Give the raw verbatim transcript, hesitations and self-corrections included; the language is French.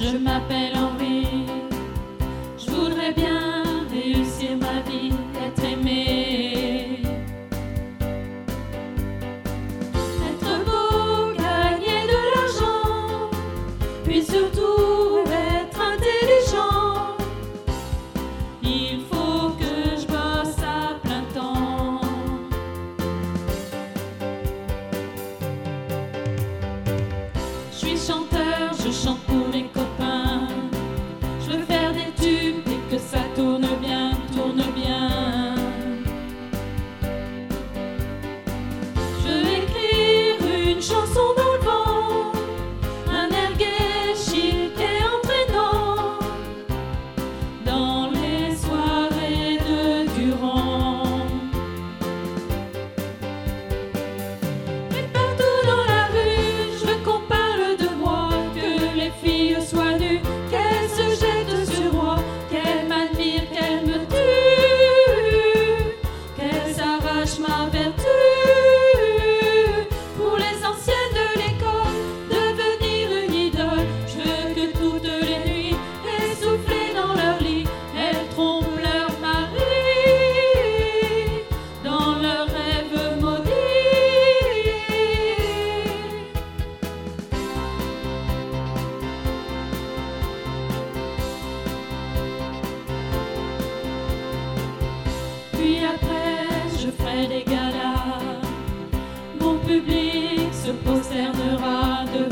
Je m'appelle Henri, je voudrais bien réussir ma vie, être aimé, être beau, gagner de l'argent, puis surtout être intelligent. Il faut que je bosse à plein temps. Je suis chanteur, je chante pour mes copains. Je veux faire des tubes et que ça tourne bien, tourne bien. Je veux écrire une chanson dans le vent, un air gai, chic et entraînant, dans les soirées de Durand. Et partout dans la rue, je veux qu'on parle de moi, que les filles soient nues, qu'elles se jettent sur moi, qu'elles m'admirent, qu'elles me tuent, qu'elles s'arrachent ma vertu. Pour les anciennes de l'école, devenir une idole. Je veux que toutes les nuits, essoufflées dans leur lit, elles trompent leur mari dans leurs rêves maudits. Puis après, je ferai des galas. Mon public se prosternera devant